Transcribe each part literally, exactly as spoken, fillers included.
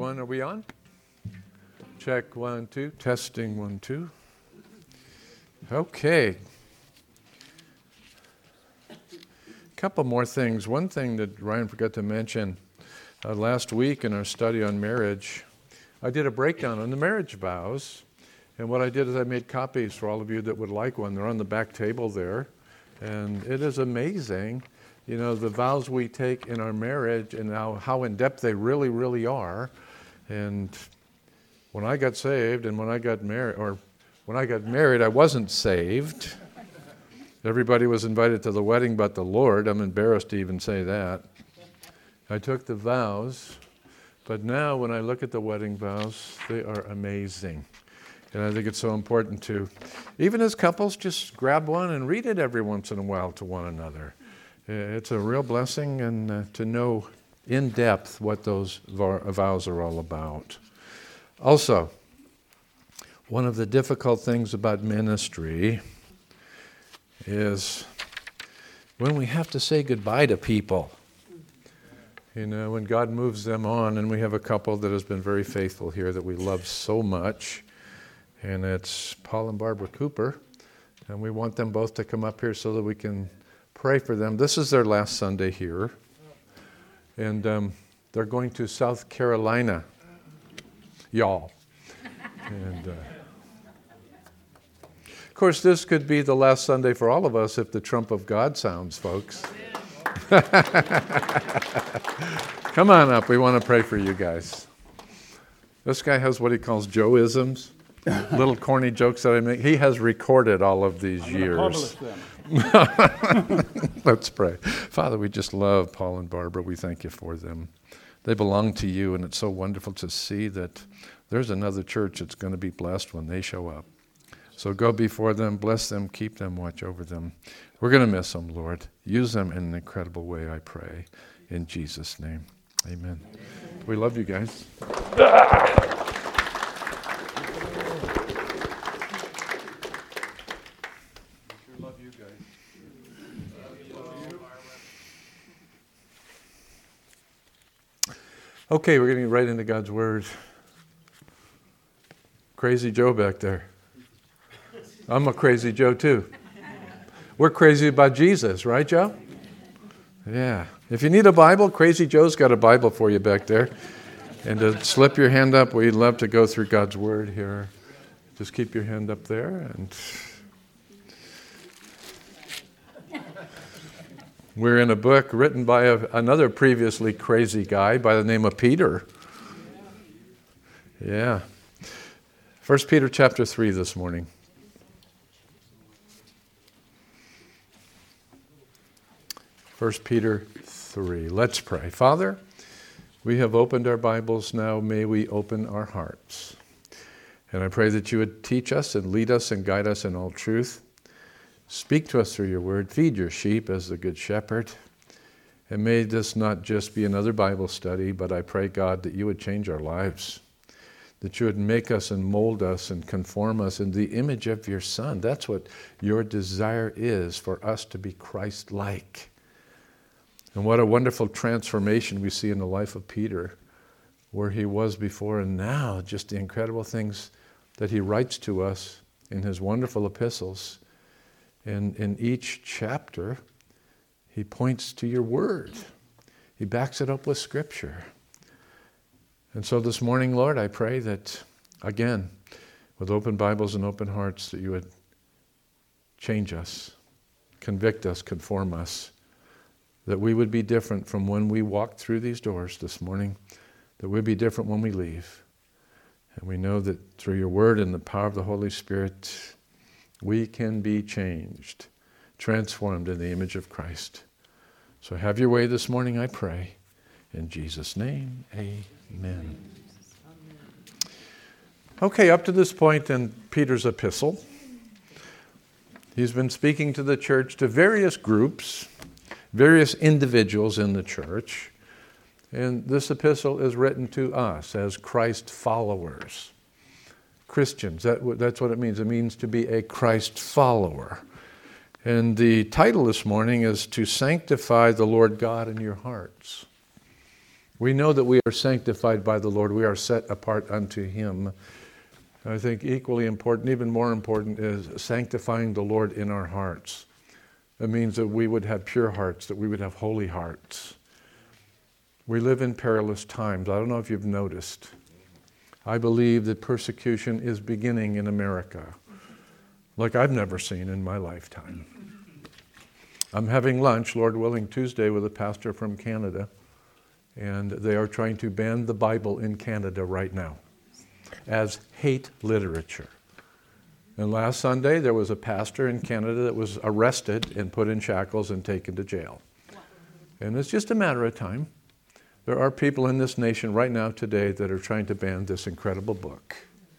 everyone. Are we on? Check one, two. Testing one, two. Okay. A couple more things. One thing that Ryan forgot to mention, uh, last week in our study on marriage, I did a breakdown on the marriage vows. And what I did is I made copies for all of you that would like one. They're on the back table there. And it is amazing, you know, the vows we take in our marriage and how, how in-depth they really, really are. And when I got saved and when I got married, or when I got married, I wasn't saved. Everybody was invited to the wedding but the Lord. I'm embarrassed to even say that. I took the vows, but now when I look at the wedding vows, they are amazing. And I think it's so important to, even as couples, just grab one and read it every once in a while to one another. It's a real blessing, and uh, to know in depth what those vows are all about. Also, one of the difficult things about ministry is when we have to say goodbye to people. You know, when God moves them on, and we have a couple that has been very faithful here that we love so much. And it's Paul and Barbara Cooper. And we want them both to come up here so that we can pray for them. This is their last Sunday here. And um, they're going to South Carolina. Y'all. And uh, of course, this could be the last Sunday for all of us if the trump of God sounds, folks. Come on up. We want to pray for you guys. This guy has what he calls Joe-isms. Little corny jokes that I make. He has recorded all of these I'm years. them. Let's pray. Father, we just love Paul and Barbara. We thank you for them. They belong to you, and it's so wonderful to see that there's another church that's going to be blessed when they show up. So go before them, bless them, keep them, watch over them. We're going to miss them, Lord. Use them in an incredible way, I pray. In Jesus' name, amen. We love you guys. Okay, we're getting right into God's Word. Crazy Joe back there. I'm a crazy Joe too. We're crazy about Jesus, right, Joe? Yeah. If you need a Bible, Crazy Joe's got a Bible for you back there. And to slip your hand up, we'd love to go through God's Word here. Just keep your hand up there. And we're in a book written by a, another previously crazy guy by the name of Peter. Yeah. First Peter chapter three this morning. First Peter three. Let's pray. Father, we have opened our Bibles now. May we open our hearts. And I pray that you would teach us and lead us and guide us in all truth. Speak to us through your word. Feed your sheep as the good shepherd. And may this not just be another Bible study, but I pray, God, that you would change our lives, that you would make us and mold us and conform us in the image of your Son. That's what your desire is, for us to be Christ-like. And what a wonderful transformation we see in the life of Peter, where he was before and now, just the incredible things that he writes to us in his wonderful epistles. And in each chapter, he points to your word. He backs it up with Scripture. And so this morning, Lord, I pray that, again, with open Bibles and open hearts, that you would change us, convict us, conform us, that we would be different from when we walked through these doors this morning, that we'd be different when we leave. And we know that through your word and the power of the Holy Spirit, we can be changed, transformed in the image of Christ. So have your way this morning, I pray. In Jesus' name, amen. Okay, up to this point in Peter's epistle, he's been speaking to the church, to various groups, various individuals in the church. And this epistle is written to us as Christ followers. Christians, that, that's what it means. It means to be a Christ follower. And the title this morning is To Sanctify the Lord God in Your Hearts. We know that we are sanctified by the Lord. We are set apart unto Him. I think equally important, even more important, is sanctifying the Lord in our hearts. That means that we would have pure hearts, that we would have holy hearts. We live in perilous times. I don't know if you've noticed. I believe that persecution is beginning in America, like I've never seen in my lifetime. I'm having lunch, Lord willing, Tuesday with a pastor from Canada, and they are trying to ban the Bible in Canada right now as hate literature. And last Sunday, there was a pastor in Canada that was arrested and put in shackles and taken to jail. And it's just a matter of time. There are people in this nation right now today that are trying to ban this incredible book.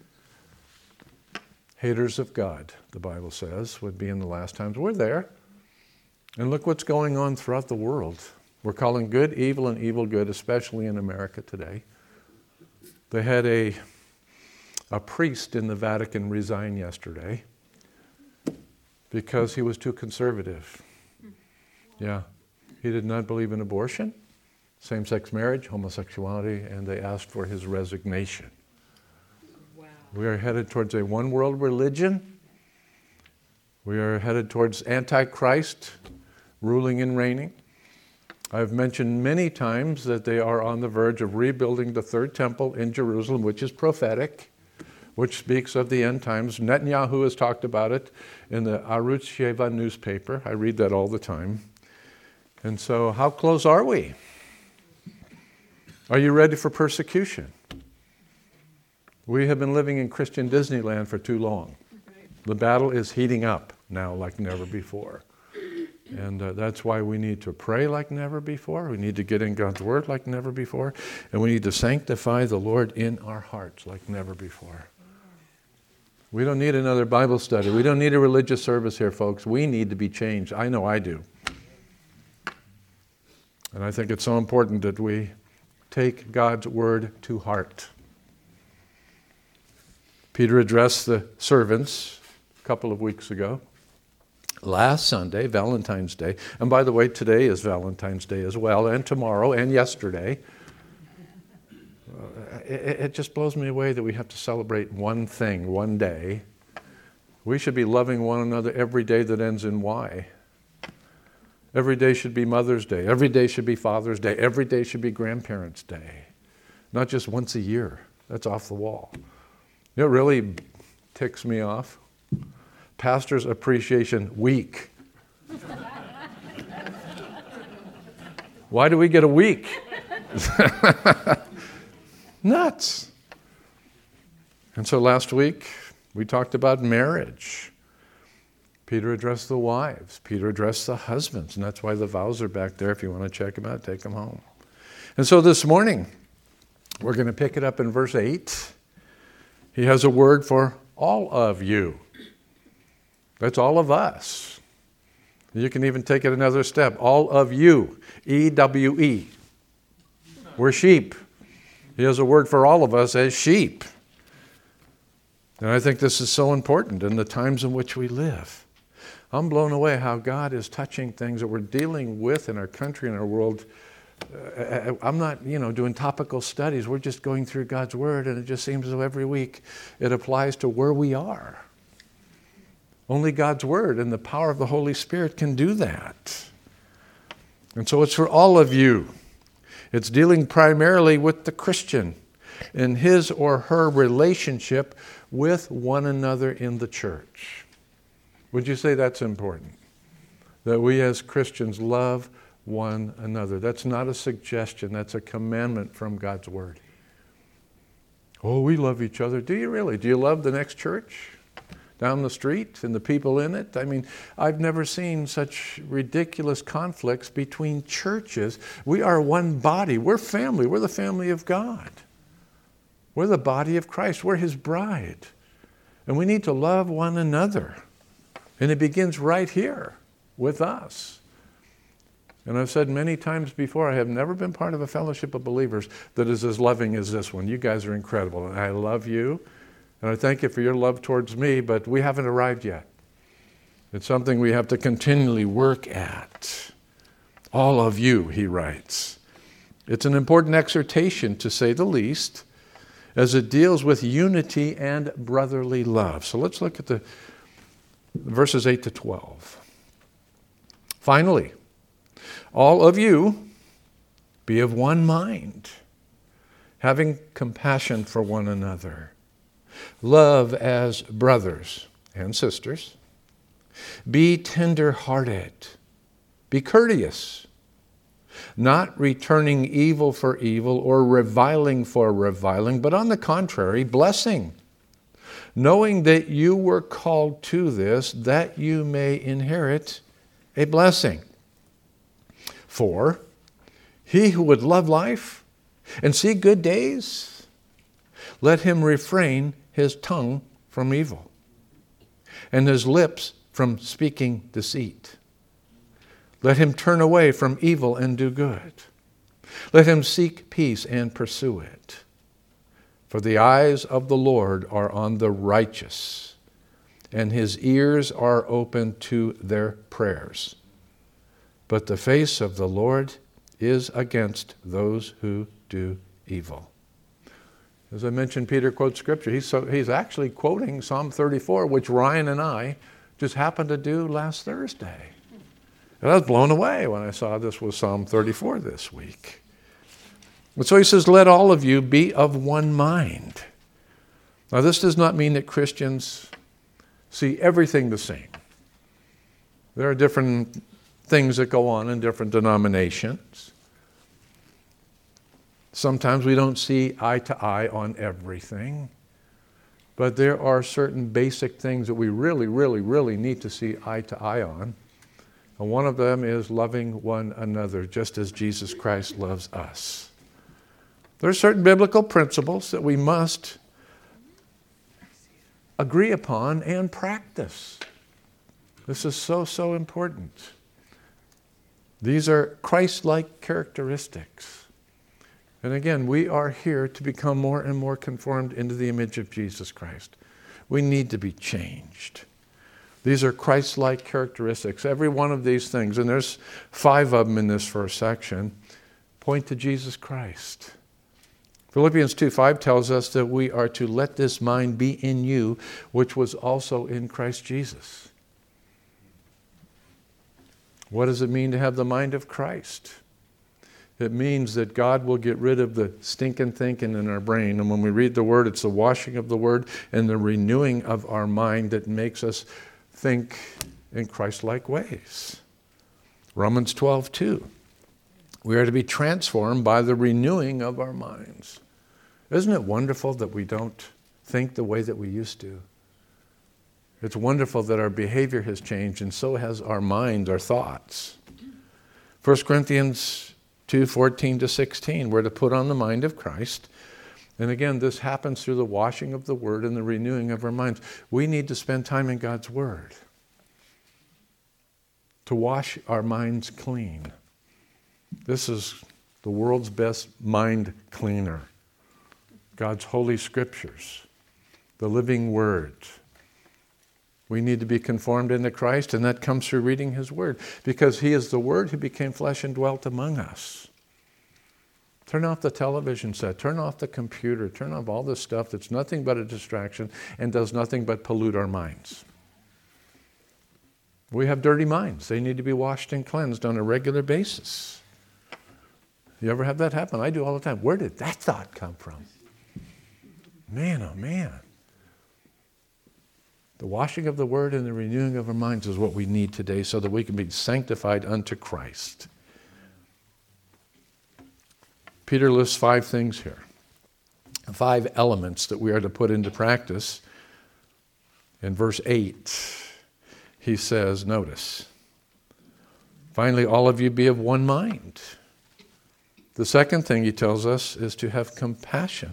Haters of God, the Bible says, would be in the last times. We're there. And look what's going on throughout the world. We're calling good evil and evil good, especially in America today. They had a, a priest in the Vatican resign yesterday because he was too conservative. Yeah. He did not believe in abortion, same-sex marriage, homosexuality, and they asked for his resignation. Wow. We are headed towards a one-world religion. We are headed towards Antichrist ruling and reigning. I've mentioned many times that they are on the verge of rebuilding the third temple in Jerusalem, which is prophetic, which speaks of the end times. Netanyahu has talked about it in the Arutz Sheva newspaper. I read that all the time. And so how close are we? Are you ready for persecution? We have been living in Christian Disneyland for too long. The battle is heating up now like never before. And uh, that's why we need to pray like never before. We need to get in God's Word like never before. And we need to sanctify the Lord in our hearts like never before. We don't need another Bible study. We don't need a religious service here, folks. We need to be changed. I know I do. And I think it's so important that we take God's Word to heart. Peter addressed the servants a couple of weeks ago. Last Sunday, Valentine's Day, and by the way, today is Valentine's Day as well, and tomorrow, and yesterday. Uh, it, it just blows me away that we have to celebrate one thing, one day. We should be loving one another every day that ends in Y. Every day should be Mother's Day. Every day should be Father's Day. Every day should be Grandparents' Day. Not just once a year. That's off the wall. It really ticks me off. Pastor's Appreciation Week. Why do we get a week? Nuts. And so last week, we talked about marriage. Peter addressed the wives. Peter addressed the husbands. And that's why the vows are back there. If you want to check them out, take them home. And so this morning, we're going to pick it up in verse eight. He has a word for all of you. That's all of us. You can even take it another step. All of you. E W E. We're sheep. He has a word for all of us as sheep. And I think this is so important in the times in which we live. I'm blown away how God is touching things that we're dealing with in our country and our world. Uh, I'm not, you know, doing topical studies. We're just going through God's Word, and it just seems as though every week it applies to where we are. Only God's Word and the power of the Holy Spirit can do that. And so it's for all of you. It's dealing primarily with the Christian in his or her relationship with one another in the church. Would you say that's important? That we as Christians love one another. That's not a suggestion. That's a commandment from God's Word. Oh, we love each other. Do you really? Do you love the next church down the street and the people in it? I mean, I've never seen such ridiculous conflicts between churches. We are one body. We're family. We're the family of God. We're the body of Christ. We're His bride. And we need to love one another. And it begins right here with us. And I've said many times before, I have never been part of a fellowship of believers that is as loving as this one. You guys are incredible. And I love you. And I thank you for your love towards me, but we haven't arrived yet. It's something we have to continually work at. All of you, he writes. It's an important exhortation, to say the least, as it deals with unity and brotherly love. So let's look at the verses eight to twelve. Finally, all of you be of one mind, having compassion for one another. Love as brothers and sisters. Be tender-hearted. Be courteous, not returning evil for evil or reviling for reviling, but on the contrary, blessing, knowing that you were called to this, that you may inherit a blessing. For he who would love life and see good days, let him refrain his tongue from evil, and his lips from speaking deceit. Let him turn away from evil and do good. Let him seek peace and pursue it. For the eyes of the Lord are on the righteous, and his ears are open to their prayers. But the face of the Lord is against those who do evil. As I mentioned, Peter quotes Scripture. He's, so, he's actually quoting Psalm thirty-four, which Ryan and I just happened to do last Thursday. And I was blown away when I saw this was Psalm thirty-four this week. And so he says, let all of you be of one mind. Now, this does not mean that Christians see everything the same. There are different things that go on in different denominations. Sometimes we don't see eye to eye on everything. But there are certain basic things that we really, really, really need to see eye to eye on. And one of them is loving one another, just as Jesus Christ loves us. There are certain biblical principles that we must agree upon and practice. This is so, so important. These are Christ-like characteristics. And again, we are here to become more and more conformed into the image of Jesus Christ. We need to be changed. These are Christ-like characteristics. Every one of these things, and there's five of them in this first section, point to Jesus Christ. Philippians two five tells us that we are to let this mind be in you, which was also in Christ Jesus. What does it mean to have the mind of Christ? It means that God will get rid of the stinking thinking in our brain. And when we read the Word, it's the washing of the Word and the renewing of our mind that makes us think in Christ-like ways. Romans twelve two. We are to be transformed by the renewing of our minds. Isn't it wonderful that we don't think the way that we used to? It's wonderful that our behavior has changed, and so has our mind, our thoughts. First Corinthians two fourteen to sixteen, we're to put on the mind of Christ. And again, this happens through the washing of the Word and the renewing of our minds. We need to spend time in God's Word to wash our minds clean. This is the world's best mind cleaner. God's holy scriptures, the living Word. We need to be conformed into Christ, and that comes through reading His Word, because He is the Word who became flesh and dwelt among us. Turn off the television set, turn off the computer, turn off all this stuff that's nothing but a distraction and does nothing but pollute our minds. We have dirty minds. They need to be washed and cleansed on a regular basis. You ever have that happen? I do all the time. Where did that thought come from? Man, oh man. The washing of the Word and the renewing of our minds is what we need today so that we can be sanctified unto Christ. Peter lists five things here, five elements that we are to put into practice. In verse eight, he says, notice, finally, all of you be of one mind. The second thing he tells us is to have compassion.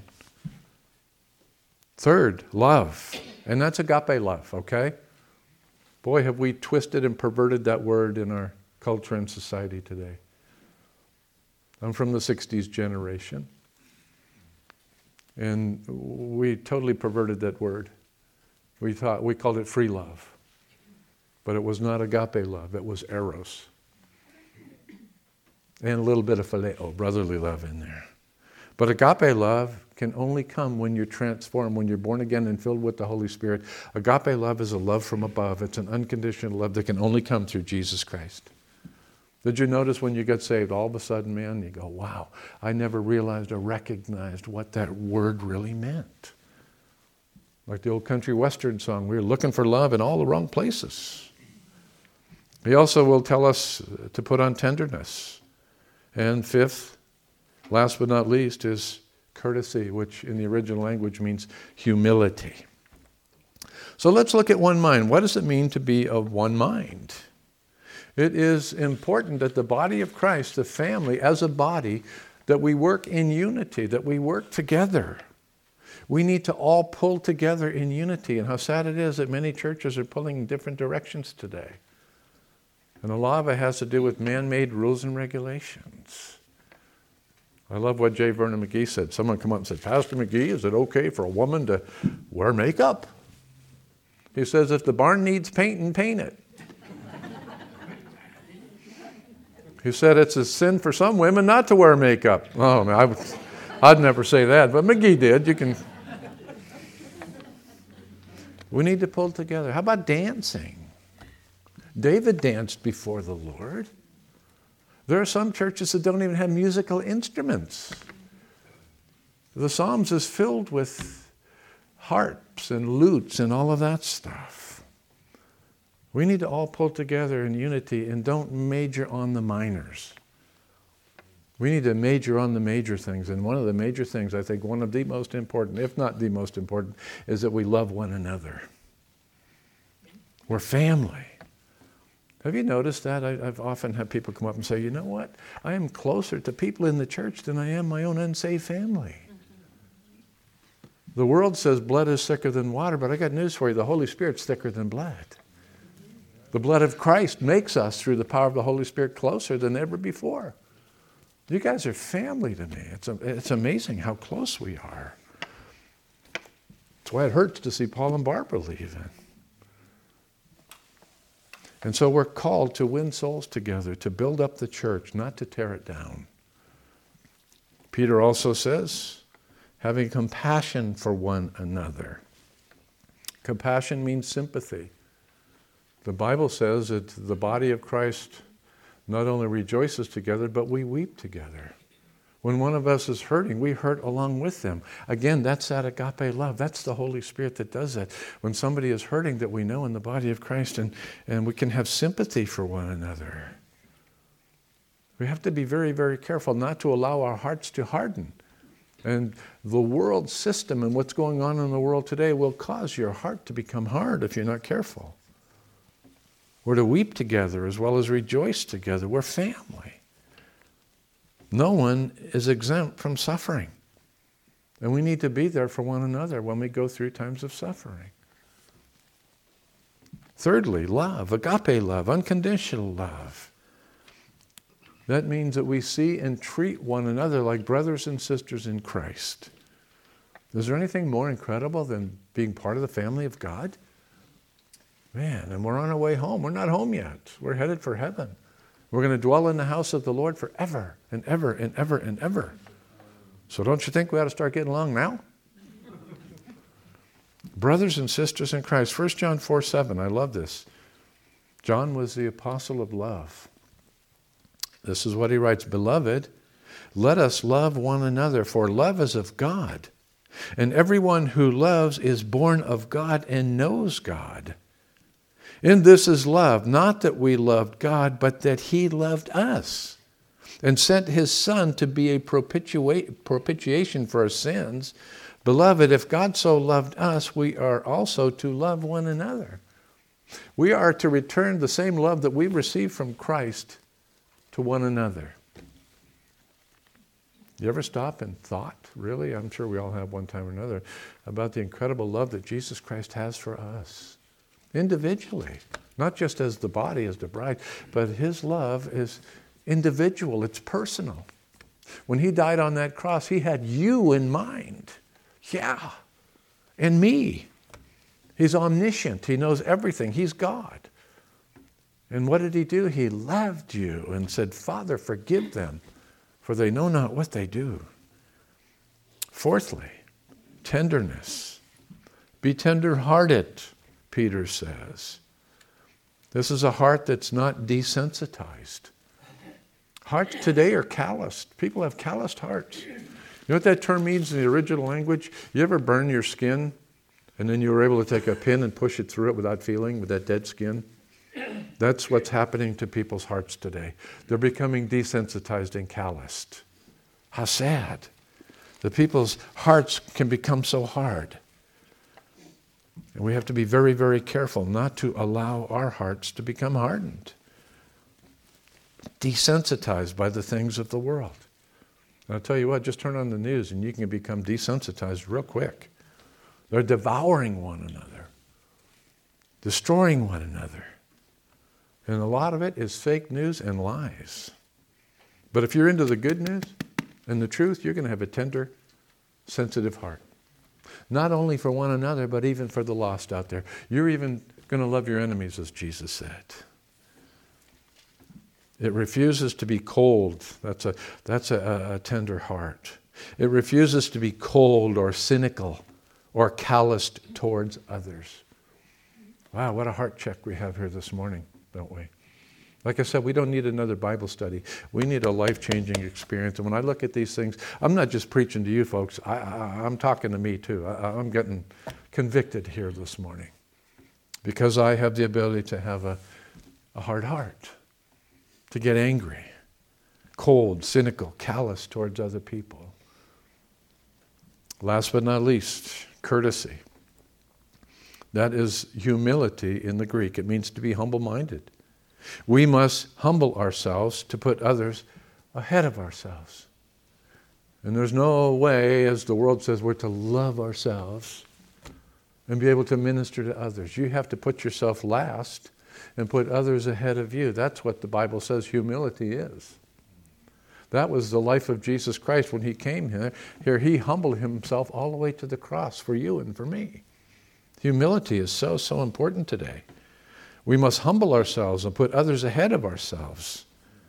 Third, love. And that's agape love, okay? Boy, have we twisted and perverted that word in our culture and society today. I'm from the sixties generation. And we totally perverted that word. We thought, we called it free love. But it was not agape love, it was eros. and a little bit of phileo, brotherly love in there. But agape love can only come when you're transformed, when you're born again and filled with the Holy Spirit. Agape love is a love from above. It's an unconditional love that can only come through Jesus Christ. Did you notice when you get saved, all of a sudden, man, you go, wow, I never realized or recognized what that word really meant. Like the old country western song, we were looking for love in all the wrong places. He also will tell us to put on tenderness. And fifth, last but not least, is courtesy, which in the original language means humility. So let's look at one mind. What does it mean to be of one mind? It is important that the body of Christ, the family as a body, that we work in unity, that we work together. We need to all pull together in unity. And how sad it is that many churches are pulling in different directions today. And a lot of it has to do with man-made rules and regulations. I love what J. Vernon McGee said. Someone come up and said, Pastor McGee, is it okay for a woman to wear makeup? He says, if the barn needs painting, paint it. He said it's a sin for some women not to wear makeup. Oh, I would, I'd never say that, but McGee did. You can. We need to pull together. How about dancing? David danced before the Lord. There are some churches that don't even have musical instruments. The Psalms is filled with harps and lutes and all of that stuff. We need to all pull together in unity and don't major on the minors. We need to major on the major things. And one of the major things, I think one of the most important, if not the most important, is that we love one another. We're family. Have you noticed that? I, I've often had people come up and say, you know what? I am closer to people in the church than I am my own unsaved family. The world says blood is thicker than water, but I got news for you. The Holy Spirit's thicker than blood. The blood of Christ makes us, through the power of the Holy Spirit, closer than ever before. You guys are family to me. It's, it's amazing how close we are. That's why it hurts to see Paul and Barbara leaving. And so we're called to win souls together, to build up the church, not to tear it down. Peter also says, having compassion for one another. Compassion means sympathy. The Bible says that the body of Christ not only rejoices together, but we weep together. When one of us is hurting, we hurt along with them. Again, that's that agape love. That's the Holy Spirit that does that. When somebody is hurting that we know in the body of Christ, and, and we can have sympathy for one another. We have to be very, very careful not to allow our hearts to harden. And the world system and what's going on in the world today will cause your heart to become hard if you're not careful. We're to weep together as well as rejoice together. We're family. No one is exempt from suffering. And we need to be there for one another when we go through times of suffering. Thirdly, love, agape love, unconditional love. That means that we see and treat one another like brothers and sisters in Christ. Is there anything more incredible than being part of the family of God? Man, and we're on our way home. We're not home yet. We're headed for heaven. We're going to dwell in the house of the Lord forever and ever and ever and ever. So don't you think we ought to start getting along now? Brothers and sisters in Christ. First John four seven. I love this. John was the apostle of love. This is what he writes. Beloved, let us love one another, for love is of God. And everyone who loves is born of God and knows God. In this is love, not that we loved God, but that he loved us and sent his Son to be a propitiate, propitiation for our sins. Beloved, if God so loved us, we are also to love one another. We are to return the same love that we received from Christ to one another. You ever stop and thought, really? I'm sure we all have one time or another, about the incredible love that Jesus Christ has for us. Individually, not just as the body, as the bride, but his love is individual, it's personal. When he died on that cross, he had you in mind. Yeah, and me. He's omniscient, he knows everything, he's God. And what did he do? He loved you and said, Father, forgive them, for they know not what they do. Fourthly, tenderness. Be tender-hearted, Peter says. This is a heart that's not desensitized. Hearts today are calloused. People have calloused hearts. You know what that term means in the original language? You ever burn your skin and then you were able to take a pin and push it through it without feeling, with that dead skin? That's what's happening to people's hearts today. They're becoming desensitized and calloused. How sad. The people's hearts can become so hard. And we have to be very, very careful not to allow our hearts to become hardened, desensitized by the things of the world. And I'll tell you what, just turn on the news and you can become desensitized real quick. They're devouring one another, destroying one another. And a lot of it is fake news and lies. But if you're into the good news and the truth, you're going to have a tender, sensitive heart. Not only for one another, but even for the lost out there. You're even going to love your enemies, as Jesus said. It refuses to be cold. That's a, that's a, a tender heart. It refuses to be cold or cynical or calloused towards others. Wow, what a heart check we have here this morning, don't we? Like I said, we don't need another Bible study. We need a life-changing experience. And when I look at these things, I'm not just preaching to you folks. I, I, I'm talking to me too. I, I'm getting convicted here this morning because I have the ability to have a, a hard heart, to get angry, cold, cynical, callous towards other people. Last but not least, courtesy. That is humility in the Greek. It means to be humble-minded. We must humble ourselves to put others ahead of ourselves. And there's no way, as the world says, we're to love ourselves and be able to minister to others. You have to put yourself last and put others ahead of you. That's what the Bible says humility is. That was the life of Jesus Christ when he came here. Here he humbled himself all the way to the cross for you and for me. Humility is so, so important today. We must humble ourselves and put others ahead of ourselves.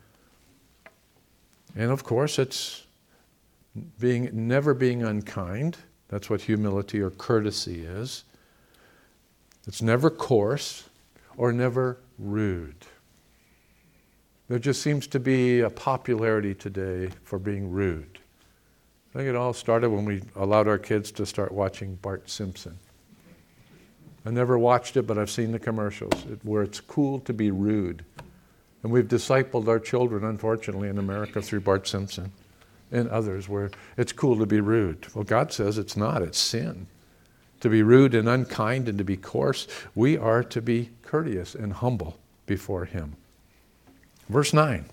And of course, it's being never being unkind. That's what humility or courtesy is. It's never coarse or never rude. There just seems to be a popularity today for being rude. I think it all started when we allowed our kids to start watching Bart Simpson. I never watched it, but I've seen the commercials where it's cool to be rude. And we've discipled our children, unfortunately, in America through Bart Simpson and others where it's cool to be rude. Well, God says it's not. It's sin. To be rude and unkind and to be coarse, we are to be courteous and humble before him. Verse nine.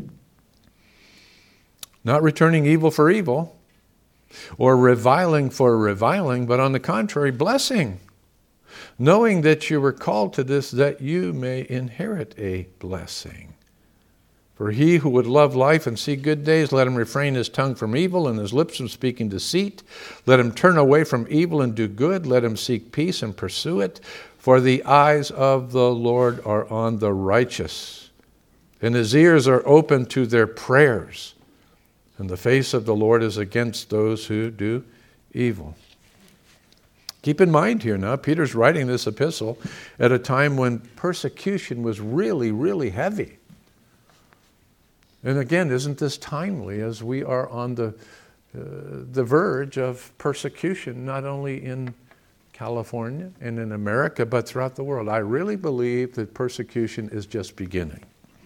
Not returning evil for evil or reviling for reviling, but on the contrary, blessing. Knowing that you were called to this, that you may inherit a blessing. For he who would love life and see good days, let him refrain his tongue from evil and his lips from speaking deceit. Let him turn away from evil and do good. Let him seek peace and pursue it. For the eyes of the Lord are on the righteous, and his ears are open to their prayers. And the face of the Lord is against those who do evil. Keep in mind here now, Peter's writing this epistle at a time when persecution was really, really heavy. And again, isn't this timely as we are on the, uh, the verge of persecution, not only in California and in America, but throughout the world? I really believe that persecution is just beginning.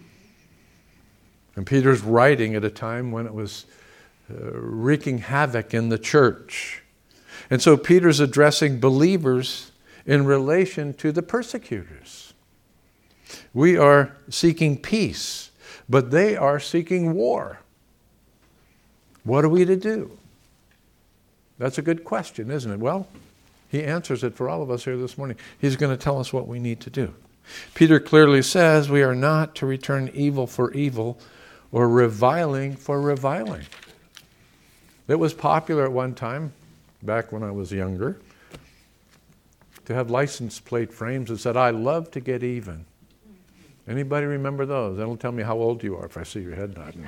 And Peter's writing at a time when it was uh, wreaking havoc in the church. And so Peter's addressing believers in relation to the persecutors. We are seeking peace, but they are seeking war. What are we to do? That's a good question, isn't it? Well, he answers it for all of us here this morning. He's going to tell us what we need to do. Peter clearly says we are not to return evil for evil or reviling for reviling. It was popular at one time, back when I was younger, to have license plate frames that said, I love to get even. Anybody remember those? That'll tell me how old you are if I see your head nodding.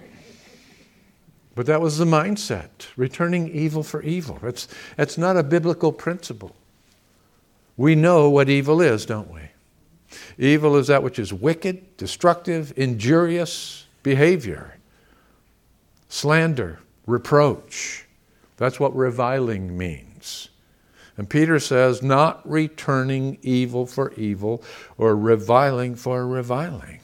But that was the mindset, returning evil for evil. It's, it's not a biblical principle. We know what evil is, don't we? Evil is that which is wicked, destructive, injurious behavior, slander, reproach. That's what reviling means. And Peter says, not returning evil for evil or reviling for reviling.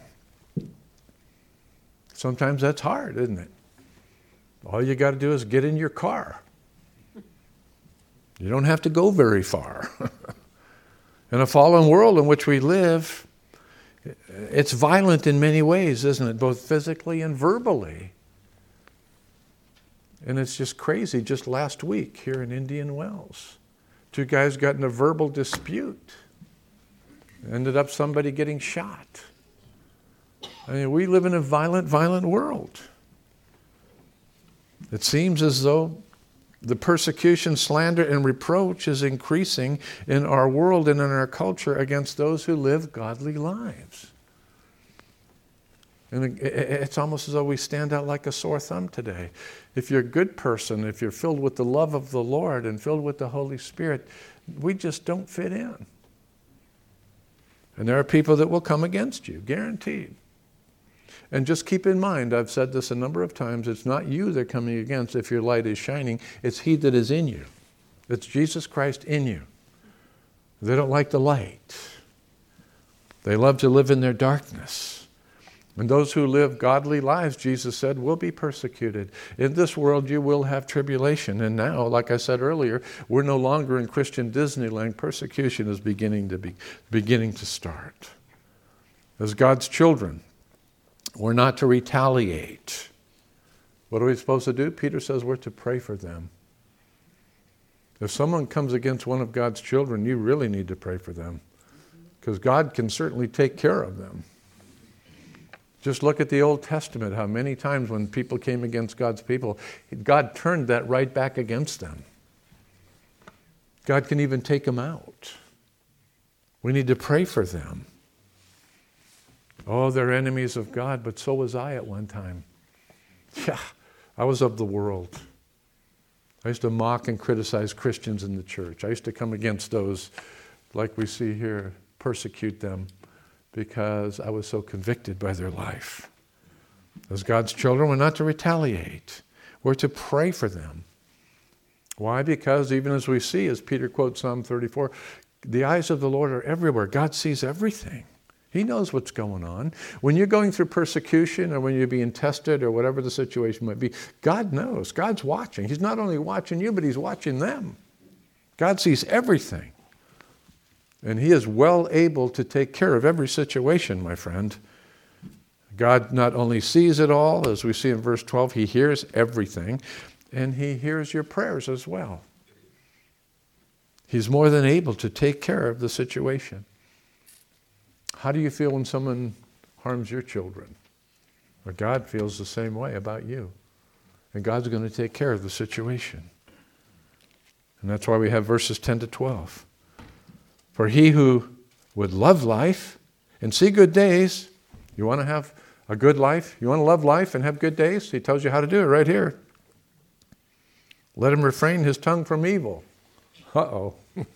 Sometimes that's hard, isn't it? All you got to do is get in your car. You don't have to go very far. In a fallen world in which we live, it's violent in many ways, isn't it? Both physically and verbally. And it's just crazy. Just last week here in Indian Wells, two guys got in a verbal dispute. Ended up somebody getting shot. I mean, we live in a violent, violent world. It seems as though the persecution, slander, and reproach is increasing in our world and in our culture against those who live godly lives. And it's almost as though we stand out like a sore thumb today. If you're a good person, if you're filled with the love of the Lord and filled with the Holy Spirit, we just don't fit in. And there are people that will come against you, guaranteed. And just keep in mind, I've said this a number of times, it's not you they're coming against if your light is shining, it's He that is in you. It's Jesus Christ in you. They don't like the light. They love to live in their darkness. And those who live godly lives, Jesus said, will be persecuted. In this world you will have tribulation. And now, like I said earlier, we're no longer in Christian Disneyland. Persecution is beginning to be beginning to start. As God's children, we're not to retaliate. What are we supposed to do? Peter says we're to pray for them. If someone comes against one of God's children, you really need to pray for them, because God can certainly take care of them. Just look at the Old Testament, how many times when people came against God's people, God turned that right back against them. God can even take them out. We need to pray for them. Oh, they're enemies of God, but so was I at one time. Yeah, I was of the world. I used to mock and criticize Christians in the church. I used to come against those, like we see here, persecute them, because I was so convicted by their life. As God's children, we're not to retaliate. We're to pray for them. Why? Because even as we see, as Peter quotes Psalm thirty-four, the eyes of the Lord are everywhere. God sees everything. He knows what's going on. When you're going through persecution or when you're being tested or whatever the situation might be, God knows. God's watching. He's not only watching you, but He's watching them. God sees everything. And He is well able to take care of every situation, my friend. God not only sees it all, as we see in verse twelve, He hears everything, and He hears your prayers as well. He's more than able to take care of the situation. How do you feel when someone harms your children? Well, God feels the same way about you. And God's going to take care of the situation. And that's why we have verses ten to twelve. For he who would love life and see good days, you want to have a good life? You want to love life and have good days? He tells you how to do it right here. Let him refrain his tongue from evil. Uh-oh.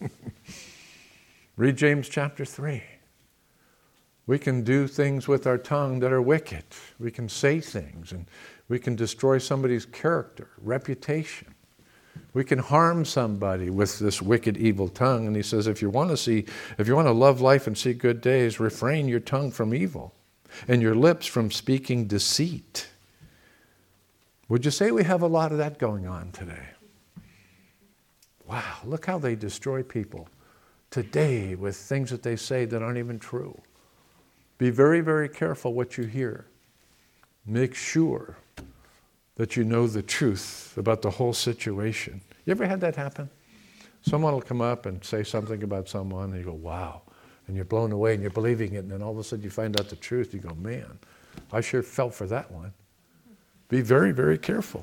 Read James chapter three. We can do things with our tongue that are wicked. We can say things, and we can destroy somebody's character, reputation. We can harm somebody with this wicked, evil tongue. And he says, if you want to see, if you want to love life and see good days, refrain your tongue from evil and your lips from speaking deceit. Would you say we have a lot of that going on today? Wow, look how they destroy people today with things that they say that aren't even true. Be very, very careful what you hear. Make sure that you know the truth about the whole situation. You ever had that happen? Someone will come up and say something about someone, and you go, wow. And you're blown away, and you're believing it, and then all of a sudden you find out the truth. You go, man, I sure fell for that one. Be very, very careful.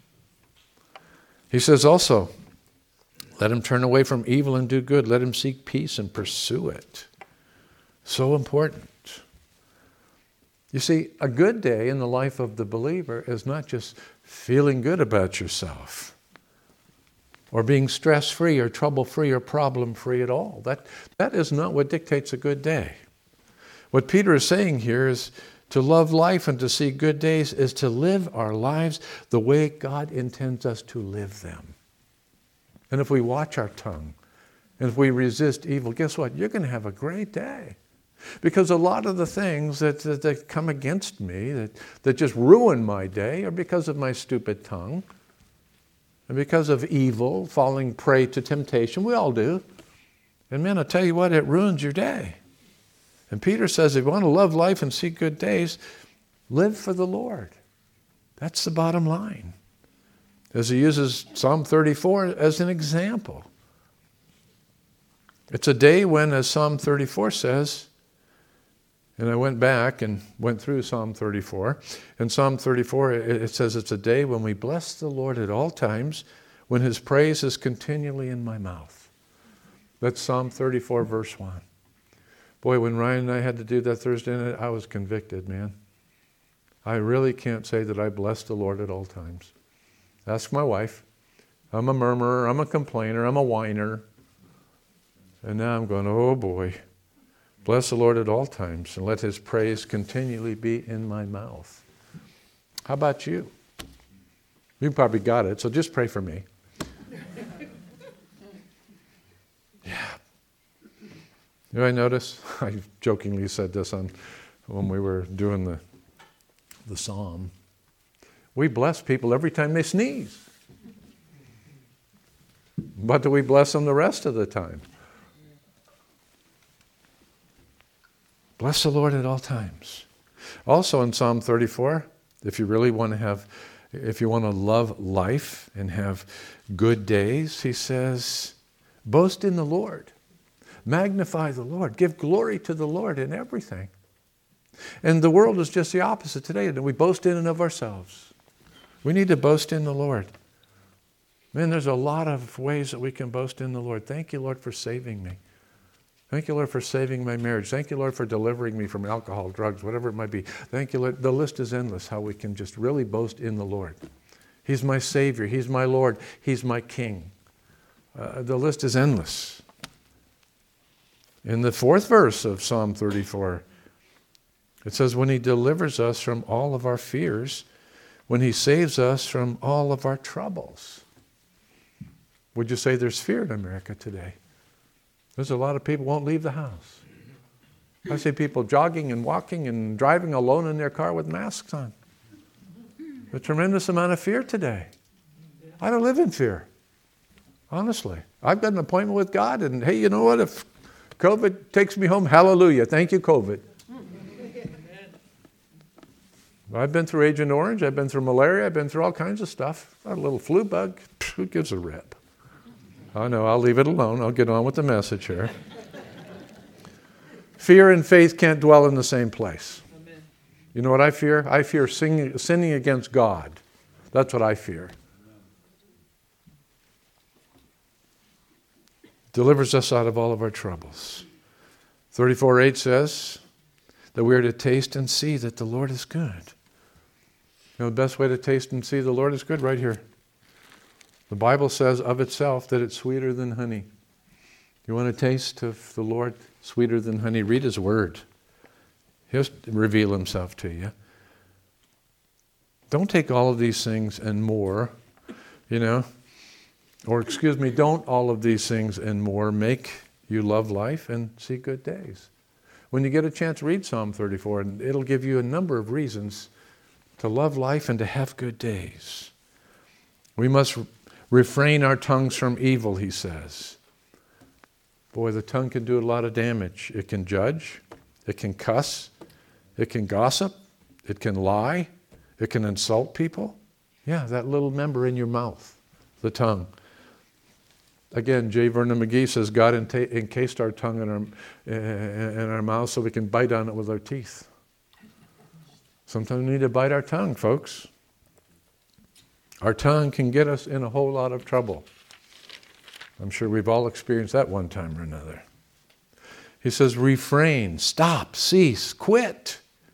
He says also, let him turn away from evil and do good. Let him seek peace and pursue it. So important. You see, a good day in the life of the believer is not just feeling good about yourself or being stress-free or trouble-free or problem-free at all. That, that is not what dictates a good day. What Peter is saying here is to love life and to see good days is to live our lives the way God intends us to live them. And if we watch our tongue, and if we resist evil, guess what? You're going to have a great day. Because a lot of the things that, that, that come against me, that, that just ruin my day, are because of my stupid tongue. And because of evil, falling prey to temptation. We all do. And man, I'll tell you what, it ruins your day. And Peter says, if you want to love life and see good days, live for the Lord. That's the bottom line. As he uses Psalm thirty-four as an example. It's a day when, as Psalm thirty-four says, and I went back and went through Psalm thirty-four. In Psalm thirty-four, it says it's a day when we bless the Lord at all times, when his praise is continually in my mouth. That's Psalm thirty-four, verse one. Boy, when Ryan and I had to do that Thursday night, I was convicted, man. I really can't say that I bless the Lord at all times. Ask my wife. I'm a murmurer, I'm a complainer, I'm a whiner. And now I'm going, oh boy. Bless the Lord at all times, and let his praise continually be in my mouth. How about you? You probably got it, so just pray for me. Yeah. You know, I notice, I jokingly said this on when we were doing the, the psalm. We bless people every time they sneeze. But do we bless them the rest of the time? Bless the Lord at all times. Also in Psalm thirty-four, if you really want to have, if you want to love life and have good days, he says, boast in the Lord. Magnify the Lord. Give glory to the Lord in everything. And the world is just the opposite today. We boast in and of ourselves. We need to boast in the Lord. Man, there's a lot of ways that we can boast in the Lord. Thank you, Lord, for saving me. Thank you, Lord, for saving my marriage. Thank you, Lord, for delivering me from alcohol, drugs, whatever it might be. Thank you, Lord. The list is endless, how we can just really boast in the Lord. He's my Savior. He's my Lord. He's my King. Uh, the list is endless. In the fourth verse of Psalm thirty-four, it says, when he delivers us from all of our fears, when he saves us from all of our troubles. Would you say there's fear in America today? There's a lot of people who won't leave the house. I see people jogging and walking and driving alone in their car with masks on. A tremendous amount of fear today. I don't live in fear. Honestly. I've got an appointment with God, and hey, you know what? If COVID takes me home, hallelujah. Thank you, COVID. I've been through Agent Orange. I've been through malaria. I've been through all kinds of stuff. Got a little flu bug. Who gives a rip? Oh, no, I'll leave it alone. I'll get on with the message here. Fear and faith can't dwell in the same place. Amen. You know what I fear? I fear singing, sinning against God. That's what I fear. Delivers us out of all of our troubles. thirty-four eight says that we are to taste and see that the Lord is good. You know the best way to taste and see the Lord is good? Right here. The Bible says of itself that it's sweeter than honey. You want to taste of the Lord sweeter than honey? Read his word. He'll reveal himself to you. Don't take all of these things and more, you know. Or excuse me, don't all of these things and more make you love life and see good days. When you get a chance, read Psalm thirty-four, and it'll give you a number of reasons to love life and to have good days. We must refrain our tongues from evil, he says. Boy, the tongue can do a lot of damage. It can judge, it can cuss, it can gossip, it can lie, it can insult people. Yeah, that little member in your mouth, the tongue. Again, J. Vernon McGee says God encased our tongue in our, in our mouth so we can bite on it with our teeth. Sometimes we need to bite our tongue, folks. Our tongue can get us in a whole lot of trouble. I'm sure we've all experienced that one time or another. He says, refrain, stop, cease, quit.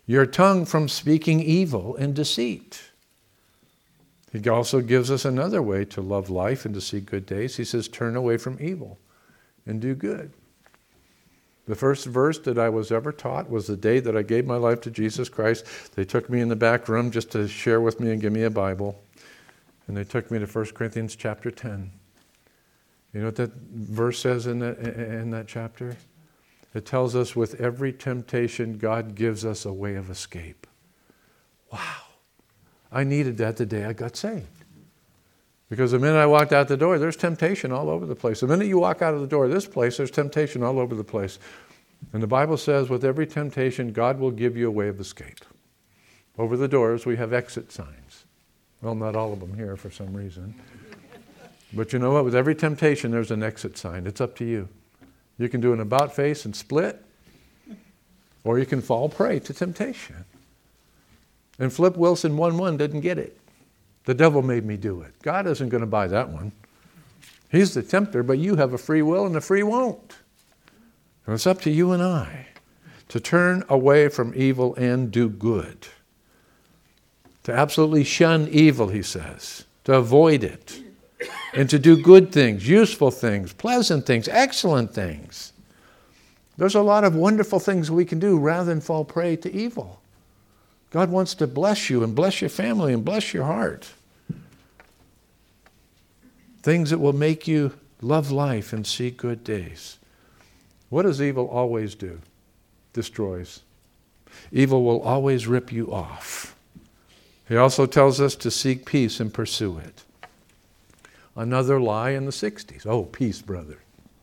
your tongue from speaking evil and deceit. He also gives us another way to love life and to see good days. He says, turn away from evil and do good. The first verse that I was ever taught was the day that I gave my life to Jesus Christ. They took me in the back room just to share with me and give me a Bible. And they took me to First Corinthians chapter ten. You know what that verse says in that, in that chapter? It tells us with every temptation, God gives us a way of escape. Wow. I needed that the day I got saved. Because the minute I walked out the door, there's temptation all over the place. The minute you walk out of the door of this place, there's temptation all over the place. And the Bible says with every temptation, God will give you a way of escape. Over the doors, we have exit signs. Well, not all of them here for some reason. But you know what? With every temptation, there's an exit sign. It's up to you. You can do an about face and split, or you can fall prey to temptation. And Flip Wilson one one didn't get it. The devil made me do it. God isn't going to buy that one. He's the tempter, but you have a free will and a free won't. And it's up to you and I to turn away from evil and do good. To absolutely shun evil, he says. To avoid it. And to do good things, useful things, pleasant things, excellent things. There's a lot of wonderful things we can do rather than fall prey to evil. God wants to bless you and bless your family and bless your heart. Things that will make you love life and see good days. What does evil always do? Destroys. Evil will always rip you off. He also tells us to seek peace and pursue it. Another lie in the sixties. Oh, peace, brother.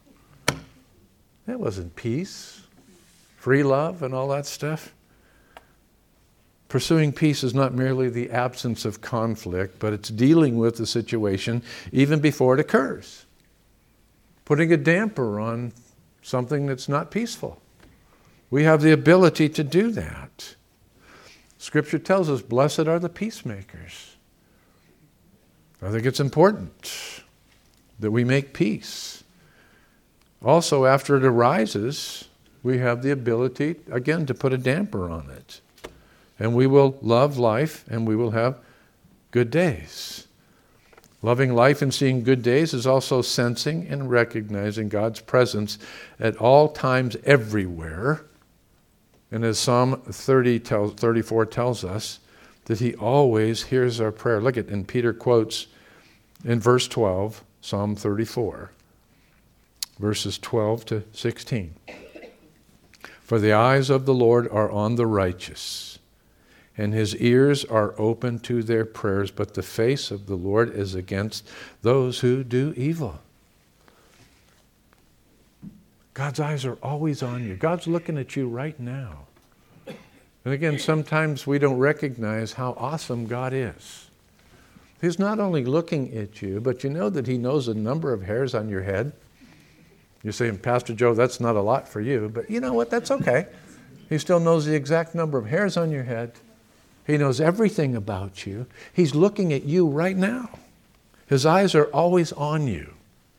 That wasn't peace. Free love and all that stuff. Pursuing peace is not merely the absence of conflict, but it's dealing with the situation even before it occurs. Putting a damper on something that's not peaceful. We have the ability to do that. Scripture tells us, blessed are the peacemakers. I think it's important that we make peace. Also, after it arises, we have the ability, again, to put a damper on it. And we will love life, and we will have good days. Loving life and seeing good days is also sensing and recognizing God's presence at all times, everywhere. And as Psalm thirty tells, thirty-four tells us, that he always hears our prayer. Look at, and Peter quotes in verse twelve, Psalm thirty-four, verses twelve to sixteen. For the eyes of the Lord are on the righteous, and his ears are open to their prayers, but the face of the Lord is against those who do evil. God's eyes are always on you. God's looking at you right now. And again, sometimes we don't recognize how awesome God is. He's not only looking at you, but you know that he knows the number of hairs on your head. You're saying, Pastor Joe, that's not a lot for you. But you know what? That's okay. He still knows the exact number of hairs on your head. He knows everything about you. He's looking at you right now. His eyes are always on you.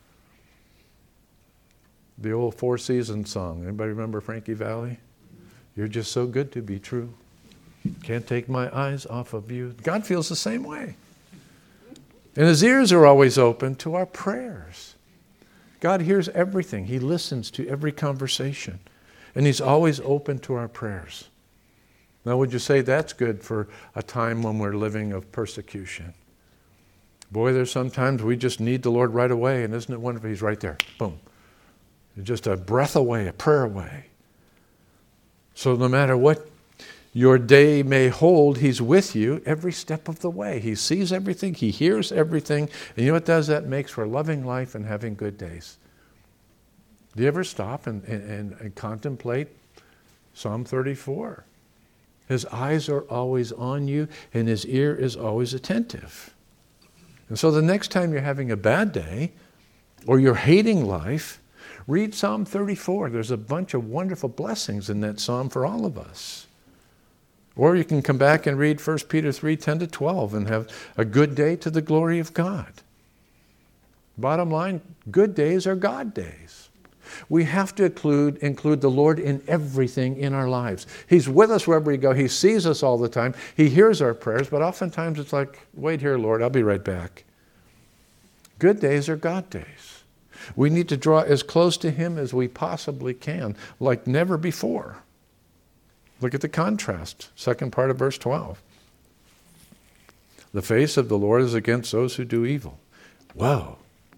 The old Four Seasons song. Anybody remember Frankie Valli? You're just so good to be true. Can't take my eyes off of you. God feels the same way. And his ears are always open to our prayers. God hears everything. He listens to every conversation. And he's always open to our prayers. Now, would you say that's good for a time when we're living of persecution? Boy, there's sometimes we just need the Lord right away. And isn't it wonderful? He's right there. Boom. Just a breath away, a prayer away. So no matter what your day may hold, he's with you every step of the way. He sees everything. He hears everything. And you know what does that? Makes for loving life and having good days. Do you ever stop and, and, and contemplate Psalm thirty-four? His eyes are always on you, and his ear is always attentive. And so the next time you're having a bad day, or you're hating life, read Psalm thirty-four. There's a bunch of wonderful blessings in that psalm for all of us. Or you can come back and read First Peter three, ten to twelve and have a good day to the glory of God. Bottom line, good days are God days. We have to include, include the Lord in everything in our lives. He's with us wherever we go. He sees us all the time. He hears our prayers, but oftentimes it's like, wait here, Lord, I'll be right back. Good days are God days. We need to draw as close to Him as we possibly can, like never before. Look at the contrast, second part of verse twelve. The face of the Lord is against those who do evil. Wow.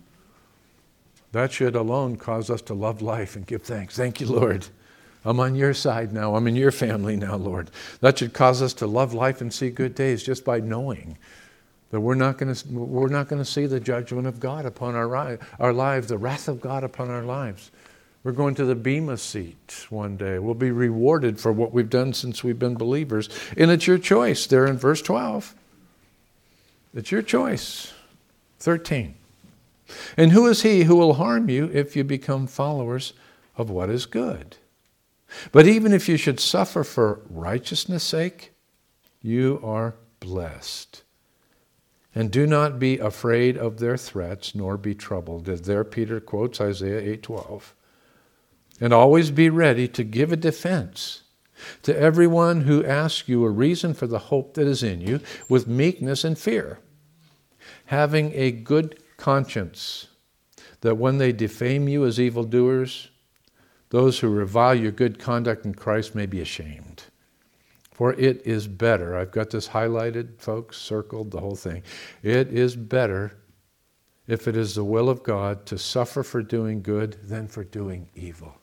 That should alone cause us to love life and give thanks. Thank you, Lord. I'm on your side now. I'm in your family now, Lord. That should cause us to love life and see good days just by knowing that we're not going to we're not going to see the judgment of God upon our, our lives, the wrath of God upon our lives. We're going to the Bema seat one day. We'll be rewarded for what we've done since we've been believers. And it's your choice there in verse twelve. It's your choice. thirteen. And who is he who will harm you if you become followers of what is good? But even if you should suffer for righteousness' sake, you are blessed. And do not be afraid of their threats, nor be troubled. As there Peter quotes Isaiah eight twelve. And always be ready to give a defense to everyone who asks you a reason for the hope that is in you with meekness and fear, having a good conscience, that when they defame you as evildoers, those who revile your good conduct in Christ may be ashamed. For it is better, I've got this highlighted, folks, circled, the whole thing. It is better, if it is the will of God, to suffer for doing good than for doing evil.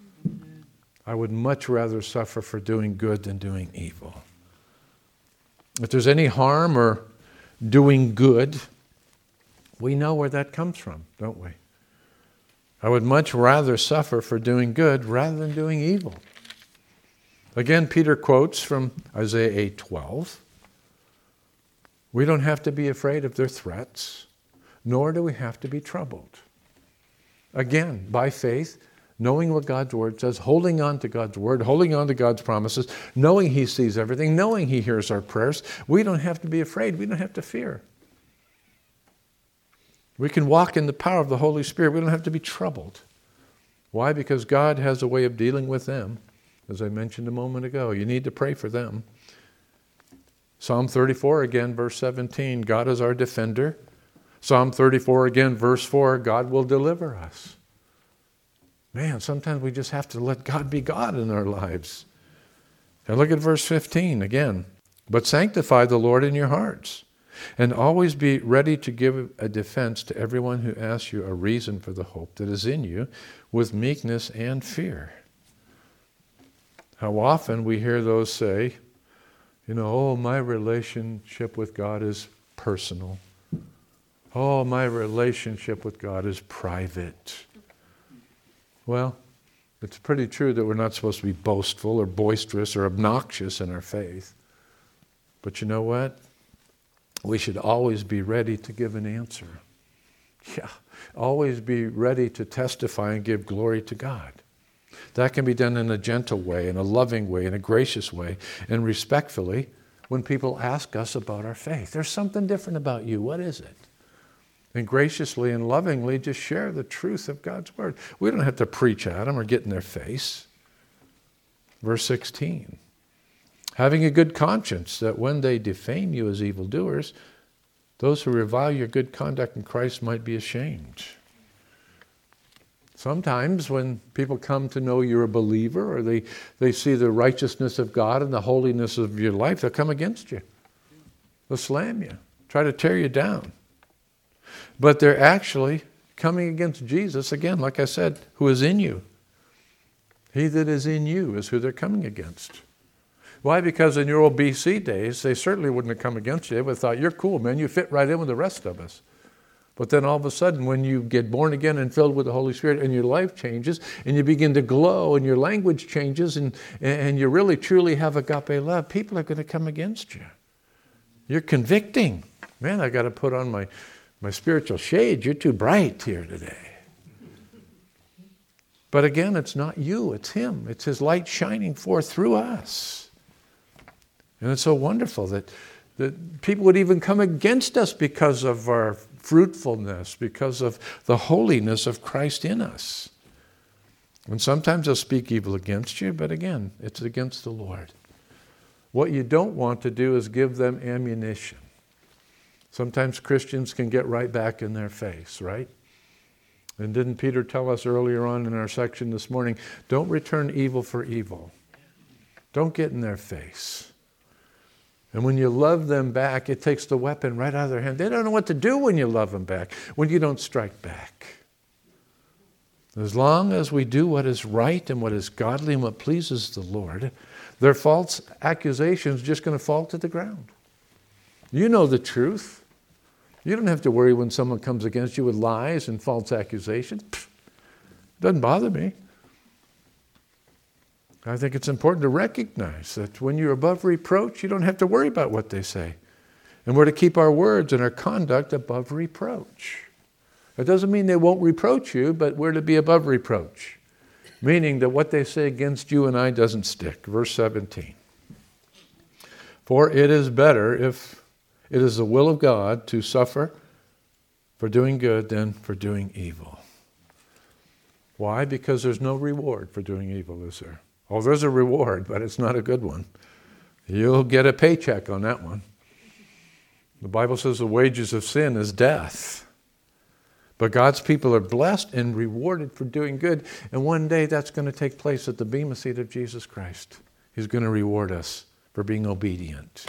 I would much rather suffer for doing good than doing evil. If there's any harm or doing good, we know where that comes from, don't we? I would much rather suffer for doing good rather than doing evil. Again, Peter quotes from Isaiah eight twelve. We don't have to be afraid of their threats, nor do we have to be troubled. Again, by faith, knowing what God's Word says, holding on to God's Word, holding on to God's promises, knowing He sees everything, knowing He hears our prayers, we don't have to be afraid. We don't have to fear. We can walk in the power of the Holy Spirit. We don't have to be troubled. Why? Because God has a way of dealing with them. As I mentioned a moment ago, you need to pray for them. Psalm thirty-four again, verse seventeen, God is our defender. Psalm thirty-four again, verse four, God will deliver us. Man, sometimes we just have to let God be God in our lives. And look at verse fifteen again. But sanctify the Lord in your hearts, and always be ready to give a defense to everyone who asks you a reason for the hope that is in you with meekness and fear. How often we hear those say, you know, oh, my relationship with God is personal. Oh, my relationship with God is private. Well, it's pretty true that we're not supposed to be boastful or boisterous or obnoxious in our faith. But you know what? We should always be ready to give an answer. Yeah, always be ready to testify and give glory to God. That can be done in a gentle way, in a loving way, in a gracious way, and respectfully when people ask us about our faith. There's something different about you. What is it? And graciously and lovingly just share the truth of God's Word. We don't have to preach at them or get in their face. Verse sixteen. Having a good conscience, that when they defame you as evildoers, those who revile your good conduct in Christ might be ashamed. Sometimes when people come to know you're a believer, or they, they see the righteousness of God and the holiness of your life, they'll come against you. They'll slam you, try to tear you down. But they're actually coming against Jesus, again, like I said, who is in you. He that is in you is who they're coming against. Why? Because in your old B C days, they certainly wouldn't have come against you. They would have thought, you're cool, man. You fit right in with the rest of us. But then all of a sudden, when you get born again and filled with the Holy Spirit and your life changes and you begin to glow and your language changes and, and you really truly have agape love, people are going to come against you. You're convicting. Man, I got to put on my, my spiritual shades. You're too bright here today. But again, it's not you, it's Him. It's His light shining forth through us. And it's so wonderful that, that people would even come against us because of our fruitfulness, because of the holiness of Christ in us. And sometimes they'll speak evil against you, but again, it's against the Lord. What you don't want to do is give them ammunition. Sometimes Christians can get right back in their face, right? And didn't Peter tell us earlier on in our section this morning, don't return evil for evil. Don't get in their face. And when you love them back, it takes the weapon right out of their hand. They don't know what to do when you love them back, when you don't strike back. As long as we do what is right and what is godly and what pleases the Lord, their false accusations are just going to fall to the ground. You know the truth. You don't have to worry when someone comes against you with lies and false accusations. Pfft, it doesn't bother me. I think it's important to recognize that when you're above reproach, you don't have to worry about what they say. And we're to keep our words and our conduct above reproach. It doesn't mean they won't reproach you, but we're to be above reproach. Meaning that what they say against you and I doesn't stick. Verse seventeen. For it is better if it is the will of God to suffer for doing good than for doing evil. Why? Because there's no reward for doing evil, is there? Oh, there's a reward, but it's not a good one. You'll get a paycheck on that one. The Bible says the wages of sin is death. But God's people are blessed and rewarded for doing good. And one day that's going to take place at the bema seat of Jesus Christ. He's going to reward us for being obedient.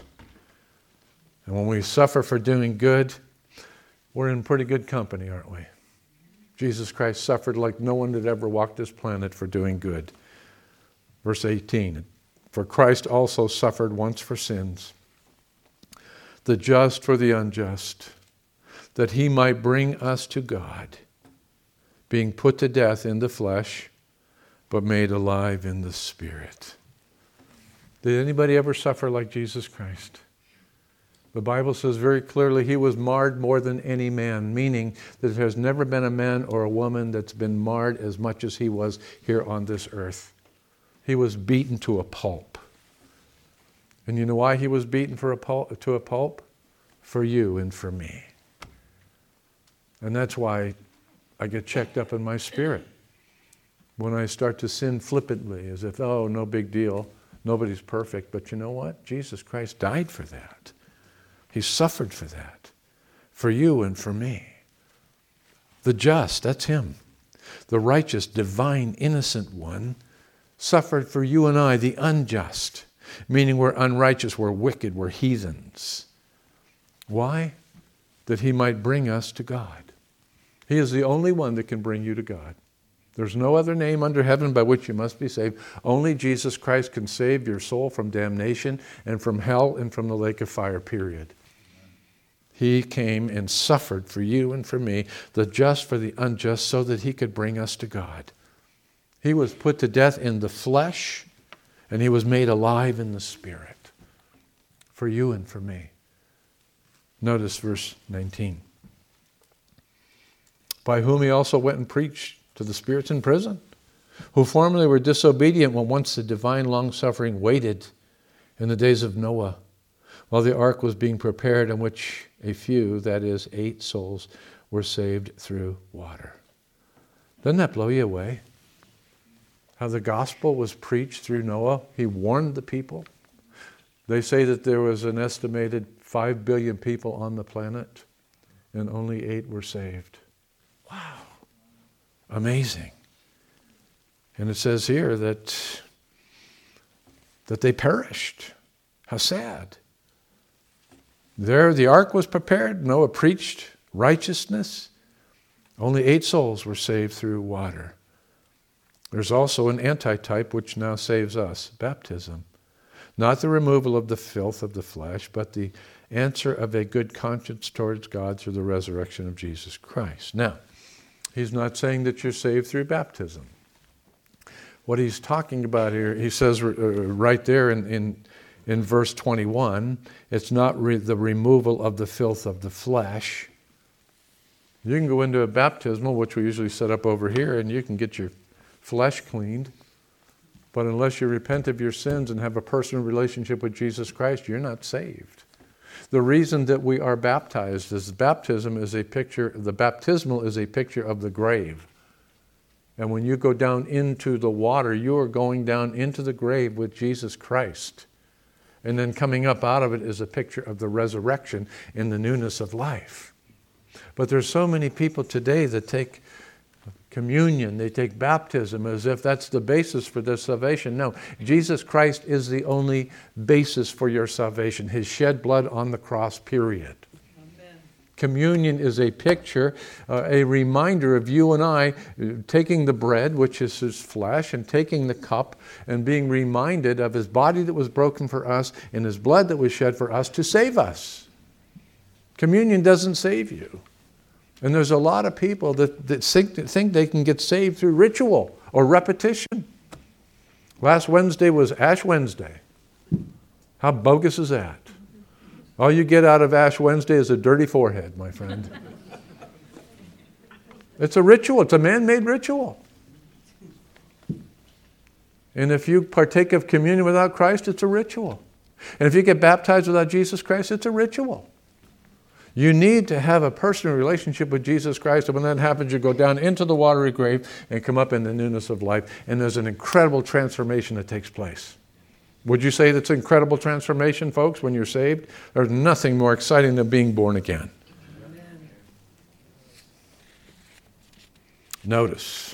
And when we suffer for doing good, we're in pretty good company, aren't we? Jesus Christ suffered like no one had ever walked this planet for doing good. Verse eighteen, for Christ also suffered once for sins, the just for the unjust, that he might bring us to God, being put to death in the flesh, but made alive in the Spirit. Did anybody ever suffer like Jesus Christ? The Bible says very clearly he was marred more than any man, meaning that there has never been a man or a woman that's been marred as much as he was here on this earth. He was beaten to a pulp. And you know why he was beaten for a pulp, to a pulp? For you and for me. And that's why I get checked up in my spirit. When I start to sin flippantly, as if, oh, no big deal. Nobody's perfect. But you know what? Jesus Christ died for that. He suffered for that. For you and for me. The just, that's him. The righteous, divine, innocent one suffered for you and I, the unjust. Meaning we're unrighteous, we're wicked, we're heathens. Why? That he might bring us to God. He is the only one that can bring you to God. There's no other name under heaven by which you must be saved. Only Jesus Christ can save your soul from damnation and from hell and from the lake of fire, period. He came and suffered for you and for me, the just for the unjust, so that he could bring us to God. He was put to death in the flesh, and he was made alive in the Spirit. For you and for me. Notice verse nineteen. By whom he also went and preached to the spirits in prison, who formerly were disobedient when once the divine long-suffering waited in the days of Noah, while the ark was being prepared, in which a few, that is, eight souls, were saved through water. Doesn't that blow you away? How the gospel was preached through Noah. He warned the people. They say that there was an estimated five billion people on the planet, and only eight were saved. Wow. Amazing. And it says here that, that they perished. How sad. There the ark was prepared. Noah preached righteousness. Only eight souls were saved through water. There's also an antitype which now saves us, baptism. Not the removal of the filth of the flesh, but the answer of a good conscience towards God through the resurrection of Jesus Christ. Now, he's not saying that you're saved through baptism. What he's talking about here, he says uh, right there in, in, in verse twenty-one, it's not re- the removal of the filth of the flesh. You can go into a baptismal, which we usually set up over here, and you can get your flesh cleaned. But unless you repent of your sins and have a personal relationship with Jesus Christ, you're not saved. The reason that we are baptized is baptism is a picture, the baptismal is a picture of the grave. And when you go down into the water, you are going down into the grave with Jesus Christ. And then coming up out of it is a picture of the resurrection in the newness of life. But there's so many people today that take communion, they take baptism as if that's the basis for their salvation. No, Jesus Christ is the only basis for your salvation. His shed blood on the cross, period. Communion is a picture, uh, a reminder of you and I uh, taking the bread, which is his flesh, and taking the cup and being reminded of his body that was broken for us and his blood that was shed for us to save us. Communion doesn't save you. And there's a lot of people that, that think, that think they can get saved through ritual or repetition. Last Wednesday was Ash Wednesday. How bogus is that? All you get out of Ash Wednesday is a dirty forehead, my friend. It's a ritual. It's a man-made ritual. And if you partake of communion without Christ, it's a ritual. And if you get baptized without Jesus Christ, it's a ritual. You need to have a personal relationship with Jesus Christ. And when that happens, you go down into the watery grave and come up in the newness of life. And there's an incredible transformation that takes place. Would you say that's an incredible transformation, folks, when you're saved? There's nothing more exciting than being born again. Amen. Notice,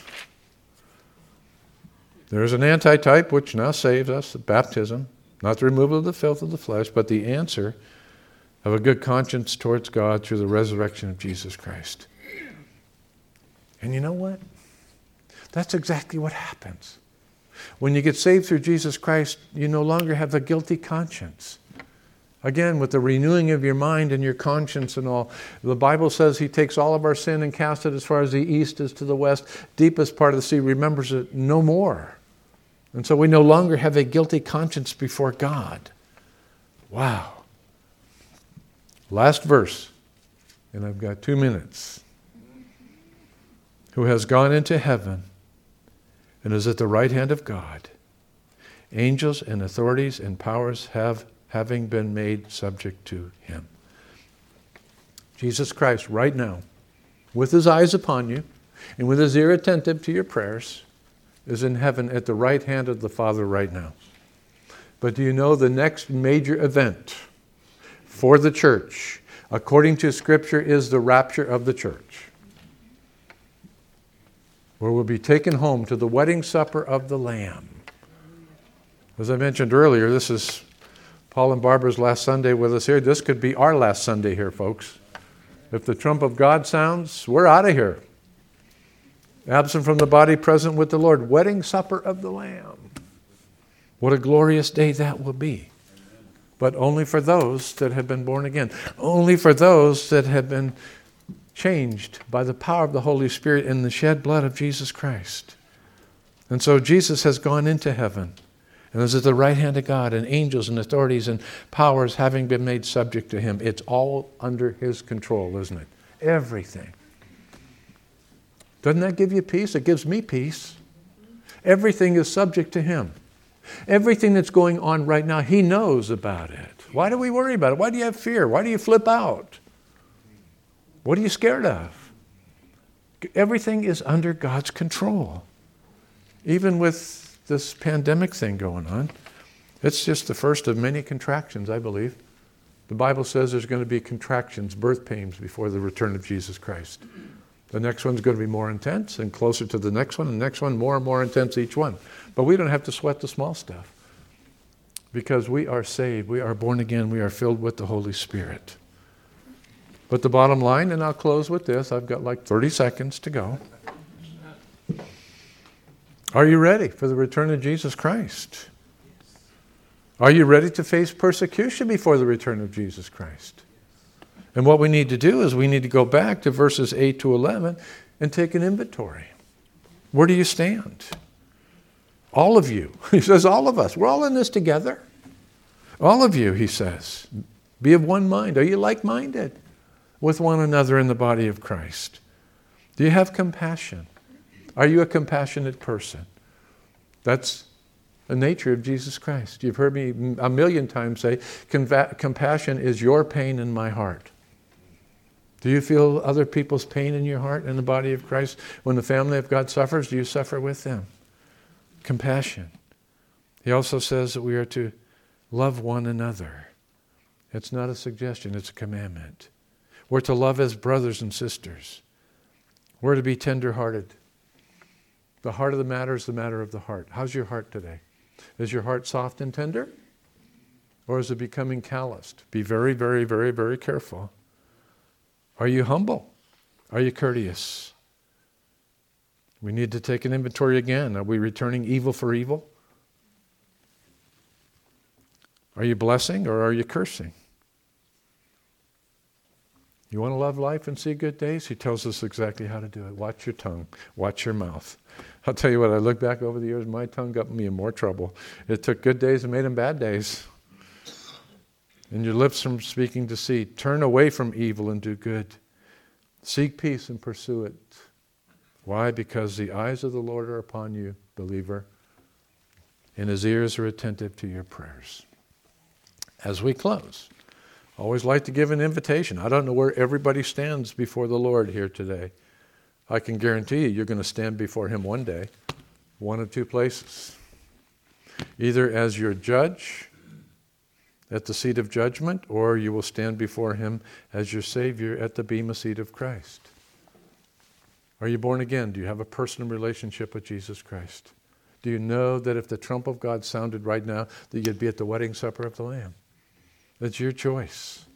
there is an antitype which now saves us, the baptism, not the removal of the filth of the flesh, but the answer of a good conscience towards God through the resurrection of Jesus Christ. And you know what? That's exactly what happens. When you get saved through Jesus Christ, you no longer have the guilty conscience. Again, with the renewing of your mind and your conscience and all, the Bible says he takes all of our sin and casts it as far as the east is to the west, deepest part of the sea, remembers it no more. And so we no longer have a guilty conscience before God. Wow. Last verse, and I've got two minutes. Who has gone into heaven and is at the right hand of God. Angels and authorities and powers have, having been made subject to him. Jesus Christ, right now, with his eyes upon you and with his ear attentive to your prayers, is in heaven at the right hand of the Father right now. But do you know the next major event for the church, according to Scripture, is the rapture of the church, where we'll be taken home to the wedding supper of the Lamb. As I mentioned earlier, this is Paul and Barbara's last Sunday with us here. This could be our last Sunday here, folks. If the trump of God sounds, we're out of here. Absent from the body, present with the Lord. Wedding supper of the Lamb. What a glorious day that will be. But only for those that have been born again. Only for those that have been changed by the power of the Holy Spirit in the shed blood of Jesus Christ. And so Jesus has gone into heaven and is at the right hand of God, and angels and authorities and powers having been made subject to him. It's all under his control, isn't it? Everything. Doesn't that give you peace? It gives me peace. Everything is subject to him. Everything that's going on right now, he knows about it. Why do we worry about it? Why do you have fear? Why do you flip out? What are you scared of? Everything is under God's control. Even with this pandemic thing going on, it's just the first of many contractions, I believe. The Bible says there's going to be contractions, birth pains before the return of Jesus Christ. The next one's going to be more intense and closer to the next one, and the next one more and more intense each one. But we don't have to sweat the small stuff because we are saved, we are born again, we are filled with the Holy Spirit. But the bottom line, and I'll close with this, I've got like thirty seconds to go. Are you ready for the return of Jesus Christ? Are you ready to face persecution before the return of Jesus Christ? And what we need to do is we need to go back to verses eight to eleven and take an inventory. Where do you stand? All of you. He says all of us. We're all in this together. All of you, he says. Be of one mind. Are you like-minded with one another in the body of Christ? Do you have compassion? Are you a compassionate person? That's the nature of Jesus Christ. You've heard me a million times say, compassion is your pain in my heart. Do you feel other people's pain in your heart in the body of Christ? When the family of God suffers, do you suffer with them? Compassion. He also says that we are to love one another. It's not a suggestion, it's a commandment. We're to love as brothers and sisters. We're to be tender-hearted. The heart of the matter is the matter of the heart. How's your heart today? Is your heart soft and tender? Or is it becoming calloused? Be very, very, very, very careful. Are you humble? Are you courteous? We need to take an inventory again. Are we returning evil for evil? Are you blessing or are you cursing? You want to love life and see good days? He tells us exactly how to do it. Watch your tongue. Watch your mouth. I'll tell you what, I look back over the years, my tongue got me in more trouble. It took good days and made them bad days. And your lips from speaking deceit. Turn away from evil and do good. Seek peace and pursue it. Why? Because the eyes of the Lord are upon you, believer, and His ears are attentive to your prayers. As we close, I always like to give an invitation. I don't know where everybody stands before the Lord here today. I can guarantee you, you're going to stand before Him one day, one of two places. Either as your judge at the seat of judgment, or you will stand before Him as your Savior at the bema seat of Christ. Are you born again? Do you have a personal relationship with Jesus Christ? Do you know that if the trump of God sounded right now, that you'd be at the wedding supper of the Lamb? That's your choice.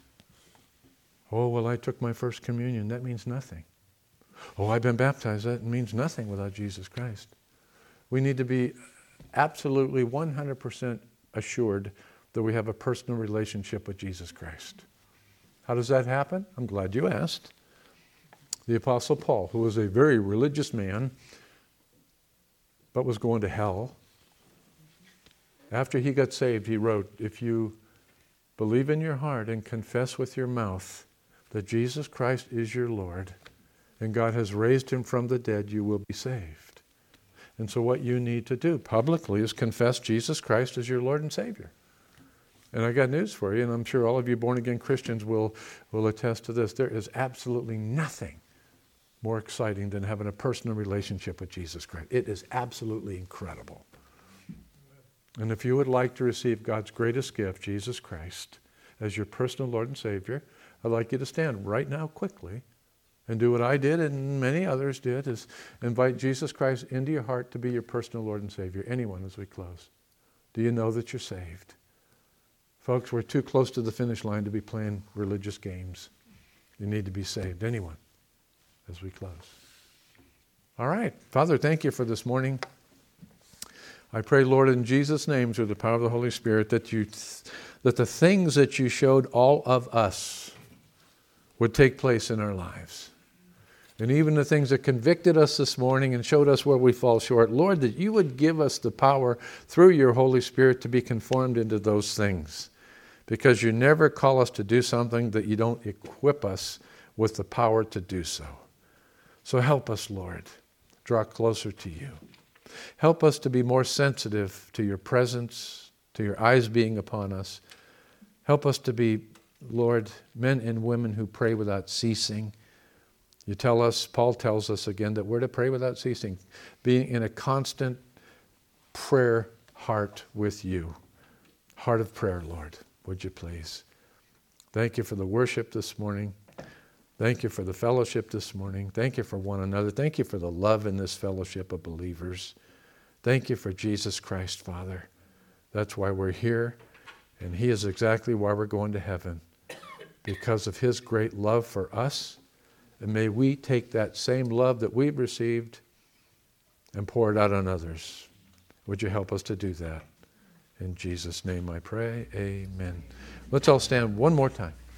Oh, well, I took my first communion. That means nothing. Oh, I've been baptized. That means nothing without Jesus Christ. We need to be absolutely one hundred percent assured that we have a personal relationship with Jesus Christ. How does that happen? I'm glad you asked. The Apostle Paul, who was a very religious man, but was going to hell, after he got saved, he wrote, if you believe in your heart and confess with your mouth that Jesus Christ is your Lord, and God has raised Him from the dead, you will be saved. And so what you need to do publicly is confess Jesus Christ as your Lord and Savior. And I got news for you, and I'm sure all of you born-again Christians will, will attest to this. There is absolutely nothing more exciting than having a personal relationship with Jesus Christ. It is absolutely incredible. And if you would like to receive God's greatest gift, Jesus Christ, as your personal Lord and Savior, I'd like you to stand right now quickly and do what I did and many others did, is invite Jesus Christ into your heart to be your personal Lord and Savior. Anyone as we close. Do you know that you're saved? Folks, we're too close to the finish line to be playing religious games. You need to be saved. Anyone as we close. All right. Father, thank you for this morning. I pray, Lord, in Jesus' name, through the power of the Holy Spirit, that you, that the things that you showed all of us would take place in our lives. And even the things that convicted us this morning and showed us where we fall short, Lord, that you would give us the power through your Holy Spirit to be conformed into those things. Because you never call us to do something that you don't equip us with the power to do so. So help us, Lord, draw closer to you. Help us to be more sensitive to your presence, to your eyes being upon us. Help us to be, Lord, men and women who pray without ceasing. You tell us, Paul tells us again, that we're to pray without ceasing, being in a constant prayer heart with you. Heart of prayer, Lord, would you please? Thank you for the worship this morning. Thank you for the fellowship this morning. Thank you for one another. Thank you for the love in this fellowship of believers. Thank you for Jesus Christ, Father. That's why we're here, and He is exactly why we're going to heaven, because of His great love for us. And may we take that same love that we've received and pour it out on others. Would you help us to do that? In Jesus' name I pray, amen. Let's all stand one more time.